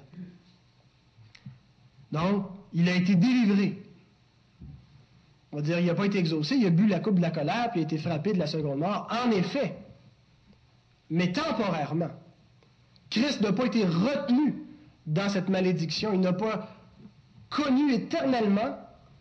Donc, il a été délivré. On va dire, il n'a pas été exaucé, il a bu la coupe de la colère, puis il a été frappé de la seconde mort. En effet, mais temporairement. Christ n'a pas été retenu dans cette malédiction. Il n'a pas connu éternellement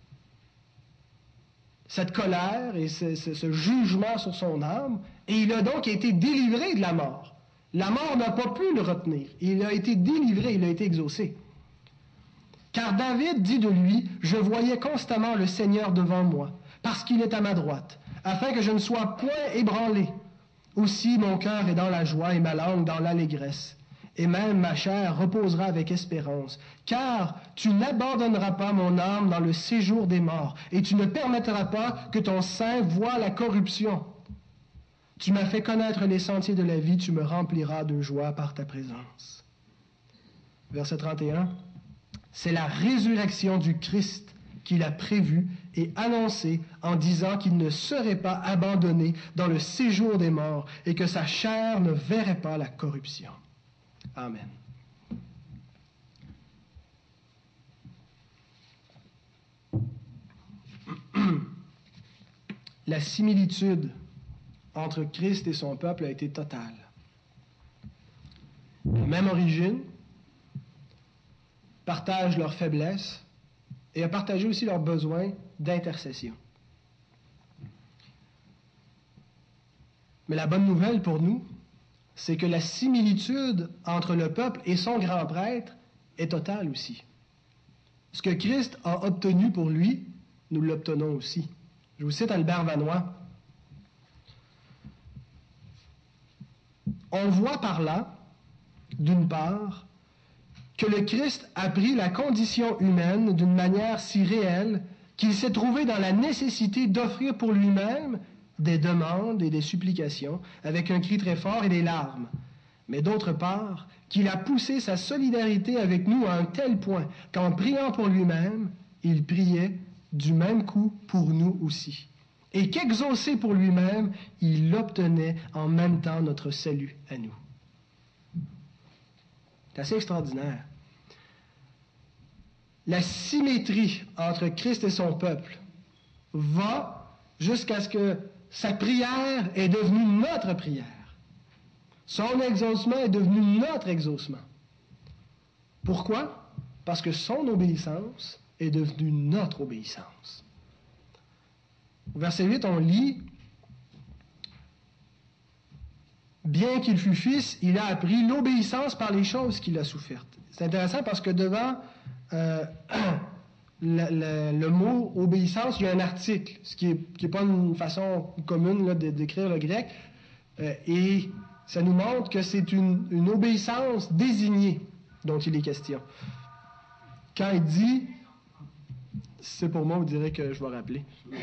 cette colère et ce, ce, ce jugement sur son âme, et il a donc été délivré de la mort. La mort n'a pas pu le retenir. Il a été délivré, il a été exaucé. Car David dit de lui, « Je voyais constamment le Seigneur devant moi, parce qu'il est à ma droite, afin que je ne sois point ébranlé. Aussi mon cœur est dans la joie et ma langue dans l'allégresse. Et même ma chair reposera avec espérance, car tu n'abandonneras pas mon âme dans le séjour des morts, et tu ne permettras pas que ton sein voie la corruption. Tu m'as fait connaître les sentiers de la vie, tu me rempliras de joie par ta présence. » Verset trente et un. C'est la résurrection du Christ qu'il a prévue et annoncée en disant qu'il ne serait pas abandonné dans le séjour des morts et que sa chair ne verrait pas la corruption. Amen. La similitude entre Christ et son peuple a été totale. Même origine, partagent leurs faiblesses et a partagé aussi leurs besoins d'intercession. Mais la bonne nouvelle pour nous, c'est que la similitude entre le peuple et son grand prêtre est totale aussi. Ce que Christ a obtenu pour lui, nous l'obtenons aussi. Je vous cite Albert Vanois. On voit par là, d'une part, que le Christ a pris la condition humaine d'une manière si réelle qu'il s'est trouvé dans la nécessité d'offrir pour lui-même des demandes et des supplications avec un cri très fort et des larmes. Mais d'autre part, qu'il a poussé sa solidarité avec nous à un tel point qu'en priant pour lui-même, il priait du même coup pour nous aussi. Et qu'exaucé pour lui-même, il obtenait en même temps notre salut à nous. C'est assez extraordinaire. La symétrie entre Christ et son peuple va jusqu'à ce que sa prière est devenue notre prière. Son exaucement est devenu notre exaucement. Pourquoi? Parce que son obéissance est devenue notre obéissance. Au verset huit, on lit « Bien qu'il fût fils, il a appris l'obéissance par les choses qu'il a souffertes. » C'est intéressant parce que devant euh, le, le, le mot « obéissance », il y a un article, ce qui n'est qui est pas une façon commune là, de, d'écrire le grec, euh, et ça nous montre que c'est une, une obéissance désignée dont il est question. Quand il dit, si c'est pour moi, vous direz que je vais rappeler.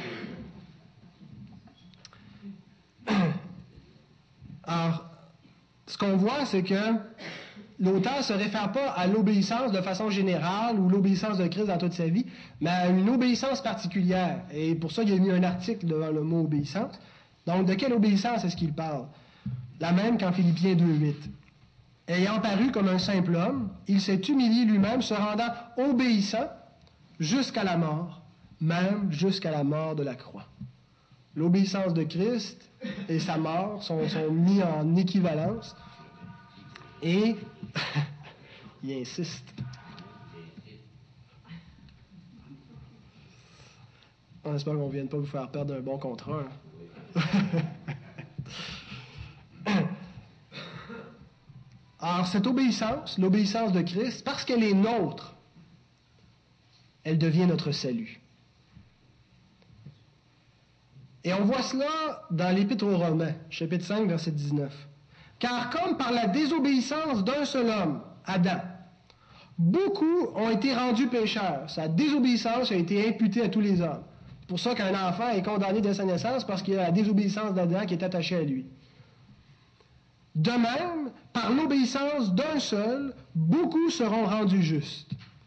Alors, ce qu'on voit, c'est que l'auteur ne se réfère pas à l'obéissance de façon générale ou l'obéissance de Christ dans toute sa vie, mais à une obéissance particulière. Et pour ça, il a mis un article devant le mot obéissance. Donc, de quelle obéissance est-ce qu'il parle? La même qu'en Philippiens deux huit. Ayant paru comme un simple homme, il s'est humilié lui-même, se rendant obéissant jusqu'à la mort, même jusqu'à la mort de la croix. L'obéissance de Christ et sa mort sont, sont mis en équivalence. Et il insiste. On espère qu'on ne vienne pas vous faire perdre un bon contrat. Alors, cette obéissance, l'obéissance de Christ, parce qu'elle est nôtre, elle devient notre salut. Et on voit cela dans l'Épître aux Romains, chapitre cinq, verset dix-neuf. « Car comme par la désobéissance d'un seul homme, Adam, beaucoup ont été rendus pécheurs. Sa désobéissance a été imputée à tous les hommes. C'est pour ça qu'un enfant est condamné dès sa naissance, parce qu'il y a la désobéissance d'Adam qui est attachée à lui. De même, par l'obéissance d'un seul, beaucoup seront rendus justes.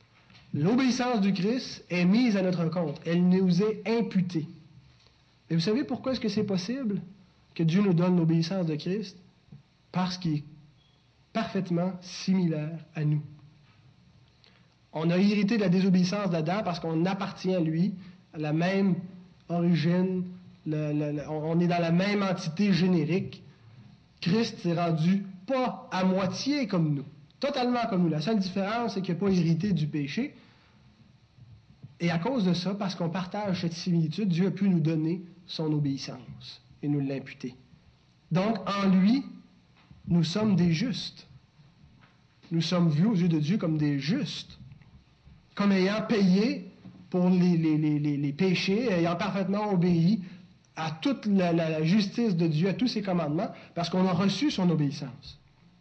L'obéissance du Christ est mise à notre compte. Elle nous est imputée. Et vous savez pourquoi est-ce que c'est possible que Dieu nous donne l'obéissance de Christ? Parce qu'il est parfaitement similaire à nous. On a hérité de la désobéissance d'Adam parce qu'on appartient à lui, à la même origine, le, le, le, on est dans la même entité générique. Christ s'est rendu pas à moitié comme nous, totalement comme nous. La seule différence, c'est qu'il n'a pas hérité du péché. Et à cause de ça, parce qu'on partage cette similitude, Dieu a pu nous donner son obéissance et nous l'imputer. Donc, en lui, nous sommes des justes. Nous sommes vus aux yeux de Dieu comme des justes, comme ayant payé pour les, les, les, les, les péchés, ayant parfaitement obéi à toute la, la, la justice de Dieu, à tous ses commandements, parce qu'on a reçu son obéissance.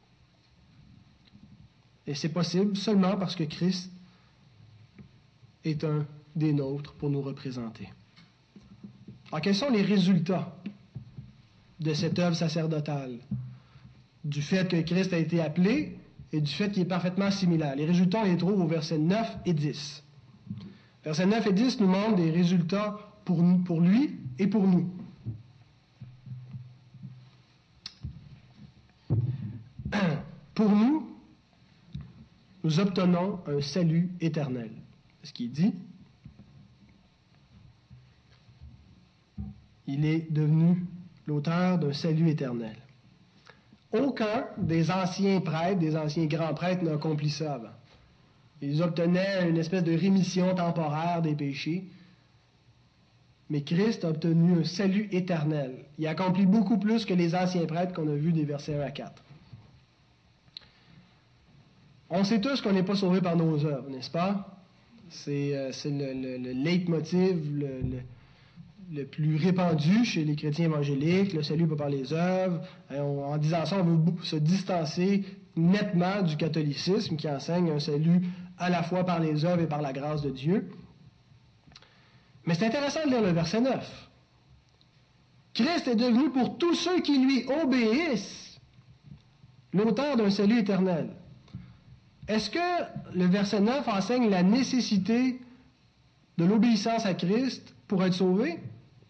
Et c'est possible seulement parce que Christ est un des nôtres pour nous représenter. Alors, quels sont les résultats de cette œuvre sacerdotale, du fait que Christ a été appelé et du fait qu'il est parfaitement similaire? Les résultats, on les trouve au versets neuf et dix. Versets neuf et dix nous montrent des résultats pour, nous, pour lui et pour nous. Pour nous, nous obtenons un salut éternel. C'est ce qu'il dit. Il est devenu l'auteur d'un salut éternel. Aucun des anciens prêtres, des anciens grands prêtres n'a accompli ça avant. Ils obtenaient une espèce de rémission temporaire des péchés. Mais Christ a obtenu un salut éternel. Il a accompli beaucoup plus que les anciens prêtres qu'on a vus des versets un à quatre. On sait tous qu'on n'est pas sauvés par nos œuvres, n'est-ce pas? C'est, euh, c'est le, le, le leitmotiv le, le, le plus répandu chez les chrétiens évangéliques, le salut pas par les œuvres. Et on, en disant ça, on veut se distancer nettement du catholicisme qui enseigne un salut à la fois par les œuvres et par la grâce de Dieu. Mais c'est intéressant de lire le verset neuf. Christ est devenu pour tous ceux qui lui obéissent l'auteur d'un salut éternel. Est-ce que le verset neuf enseigne la nécessité de l'obéissance à Christ pour être sauvé?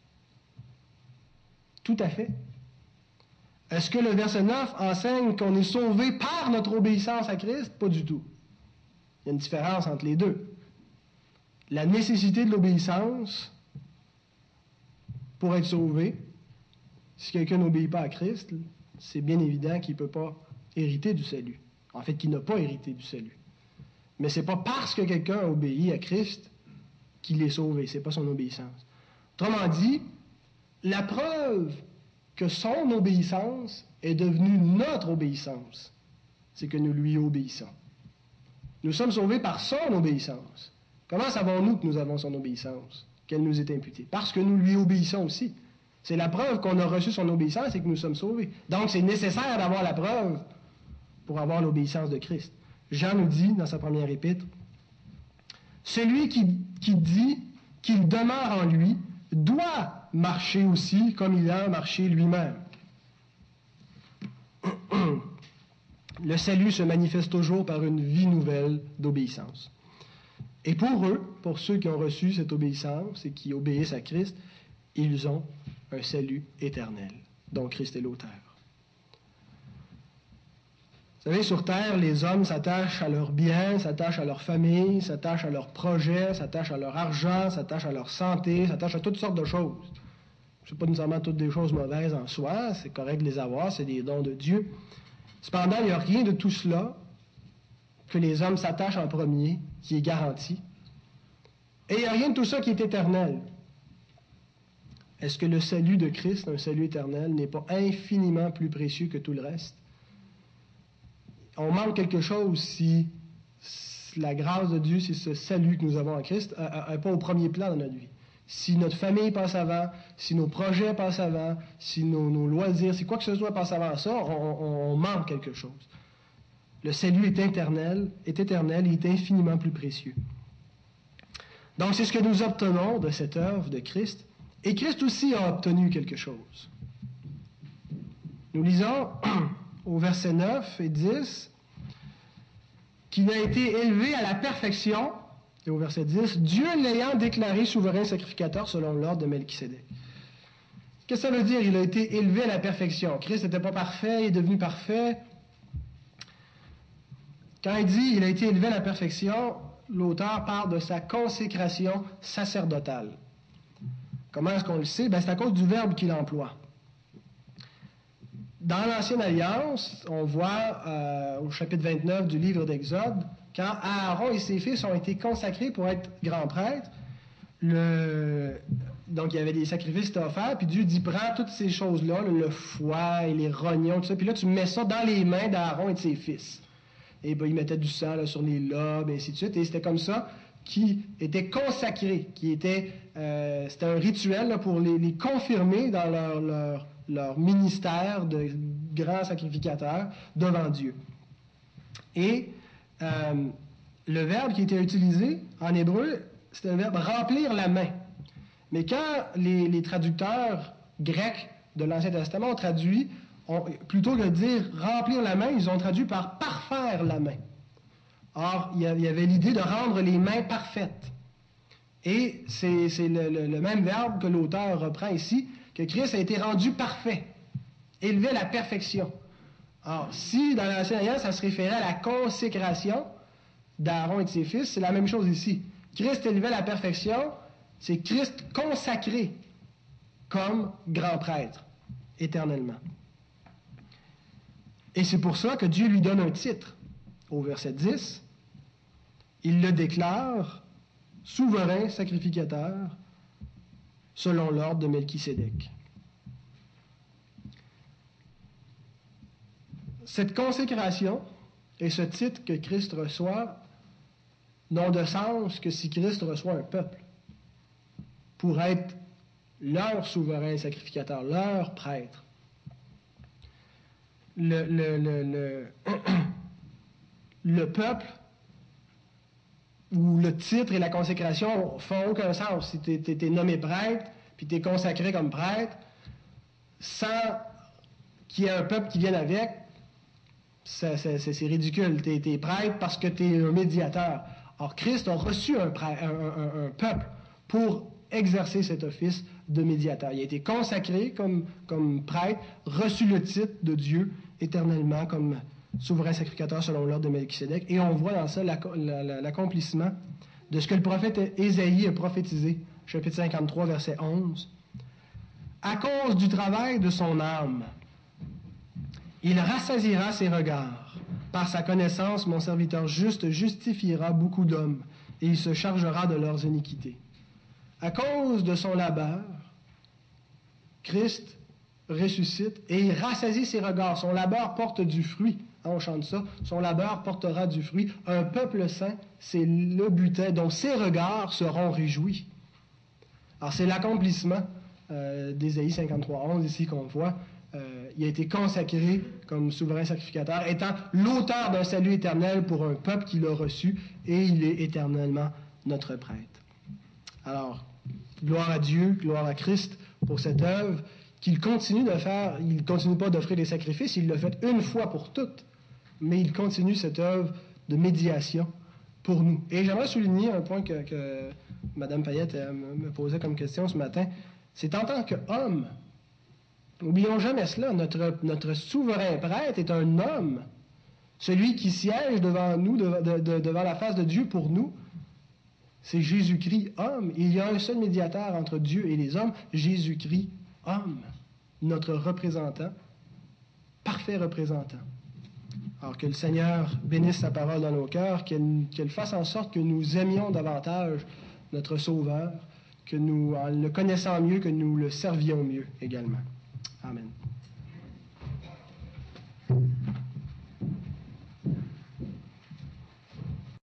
Tout à fait. Est-ce que le verset neuf enseigne qu'on est sauvé par notre obéissance à Christ? Pas du tout. Il y a une différence entre les deux. La nécessité de l'obéissance pour être sauvé, si quelqu'un n'obéit pas à Christ, c'est bien évident qu'il ne peut pas hériter du salut. En fait, qu'il n'a pas hérité du salut. Mais ce n'est pas parce que quelqu'un a obéi à Christ qu'il est sauvé. Ce n'est pas son obéissance. Autrement dit, la preuve que son obéissance est devenue notre obéissance, c'est que nous lui obéissons. Nous sommes sauvés par son obéissance. Comment savons-nous que nous avons son obéissance, qu'elle nous est imputée? Parce que nous lui obéissons aussi. C'est la preuve qu'on a reçu son obéissance et que nous sommes sauvés. Donc, c'est nécessaire d'avoir la preuve pour avoir l'obéissance de Christ. Jean nous dit, dans sa première épître, « Celui qui, qui dit qu'il demeure en lui doit marcher aussi comme il a marché lui-même. » Le salut se manifeste toujours par une vie nouvelle d'obéissance. Et pour eux, pour ceux qui ont reçu cette obéissance et qui obéissent à Christ, ils ont un salut éternel, dont Christ est l'auteur. Vous savez, sur Terre, les hommes s'attachent à leurs biens, s'attachent à leur famille, s'attachent à leurs projets, s'attachent à leur argent, s'attachent à leur santé, s'attachent à toutes sortes de choses. Ce n'est pas nécessairement toutes des choses mauvaises en soi, c'est correct de les avoir, c'est des dons de Dieu. Cependant, il n'y a rien de tout cela que les hommes s'attachent en premier, qui est garanti. Et il n'y a rien de tout ça qui est éternel. Est-ce que le salut de Christ, un salut éternel, n'est pas infiniment plus précieux que tout le reste? On manque quelque chose si la grâce de Dieu, si ce salut que nous avons en Christ n'est pas au premier plan dans notre vie. Si notre famille passe avant, si nos projets passent avant, si nos, nos loisirs, si quoi que ce soit passe avant ça, on, on, on manque quelque chose. Le salut est éternel, est éternel et est infiniment plus précieux. Donc, c'est ce que nous obtenons de cette œuvre de Christ. Et Christ aussi a obtenu quelque chose. Nous lisons au verset neuf et dix qu'il a été élevé à la perfection Et au verset dix, « Dieu l'ayant déclaré souverain sacrificateur selon l'ordre de Melchisédek. » Qu'est-ce que ça veut dire? Il a été élevé à la perfection. Christ n'était pas parfait, il est devenu parfait. Quand il dit « il a été élevé à la perfection », l'auteur parle de sa consécration sacerdotale. Comment est-ce qu'on le sait? Ben, c'est à cause du verbe qu'il emploie. Dans l'Ancienne Alliance, on voit euh, au chapitre vingt-neuf du livre d'Exode, quand Aaron et ses fils ont été consacrés pour être grands prêtres, le... donc il y avait des sacrifices à faire, puis Dieu dit, prends toutes ces choses-là, le, le foie et les rognons, tout ça, puis là tu mets ça dans les mains d'Aaron et de ses fils. Et ben, il mettait du sang là, sur les lobes, et ainsi de suite, et c'était comme ça qui était consacré, qui était, euh, c'était un rituel là, pour les, les confirmer dans leur, leur, leur ministère de grands sacrificateurs devant Dieu. Et euh, le verbe qui était utilisé en hébreu, c'était le verbe « remplir la main ». Mais quand les, les traducteurs grecs de l'Ancien Testament ont traduit, on, plutôt que de dire « remplir la main », ils ont traduit par « parfaire la main ». Or, il y avait l'idée de rendre les mains parfaites. Et c'est, c'est le, le, le même verbe que l'auteur reprend ici, que Christ a été rendu parfait, élevé à la perfection. Alors, si dans l'Ancienne Alliance, ça se référait à la consécration d'Aaron et de ses fils, c'est la même chose ici. Christ élevé à la perfection, c'est Christ consacré comme grand prêtre, éternellement. Et c'est pour ça que Dieu lui donne un titre. Au verset dix, il le déclare souverain sacrificateur selon l'ordre de Melchisédek. Cette consécration et ce titre que Christ reçoit n'ont de sens que si Christ reçoit un peuple pour être leur souverain sacrificateur, leur prêtre. Le, le, le, le, le peuple où le titre et la consécration font aucun sens. Si tu es nommé prêtre, puis tu es consacré comme prêtre, sans qu'il y ait un peuple qui vienne avec, ça, ça, c'est, c'est ridicule. Tu es prêtre parce que tu es un médiateur. Or, Christ a reçu un, prêtre, un, un, un peuple pour exercer cet office de médiateur. Il a été consacré comme, comme prêtre, reçu le titre de Dieu éternellement comme souverain sacrificateur selon l'ordre de Melchisédek. Et on voit dans ça l'accomplissement de ce que le prophète Ésaïe a prophétisé, chapitre cinquante-trois, verset onze. « À cause du travail de son âme, il rassasiera ses regards. Par sa connaissance, mon serviteur juste justifiera beaucoup d'hommes, et il se chargera de leurs iniquités. » À cause de son labeur, Christ ressuscite et il rassasie ses regards. Son labeur porte du fruit. Hein, on chante ça. Son labeur portera du fruit. Un peuple saint, c'est le butin dont ses regards seront réjouis. Alors, c'est l'accomplissement euh, d'Ésaïe cinquante-trois, onze ici qu'on voit. Euh, il a été consacré comme souverain sacrificateur, étant l'auteur d'un salut éternel pour un peuple qui l'a reçu, et il est éternellement notre prêtre. Alors, gloire à Dieu, gloire à Christ pour cette œuvre qu'il continue de faire. Il ne continue pas d'offrir des sacrifices, il l'a fait une fois pour toutes, mais il continue cette œuvre de médiation pour nous. Et j'aimerais souligner un point que, que Mme Payette me posait comme question ce matin. C'est en tant qu'homme, n'oublions jamais cela, notre, notre souverain prêtre est un homme, celui qui siège devant nous, de, de, de, devant la face de Dieu pour nous. C'est Jésus-Christ, homme. Il y a un seul médiateur entre Dieu et les hommes, Jésus-Christ, homme, notre représentant, parfait représentant. Alors que le Seigneur bénisse sa parole dans nos cœurs, qu'elle, qu'elle fasse en sorte que nous aimions davantage notre Sauveur, que nous, en le connaissant mieux, que nous le servions mieux également. Amen.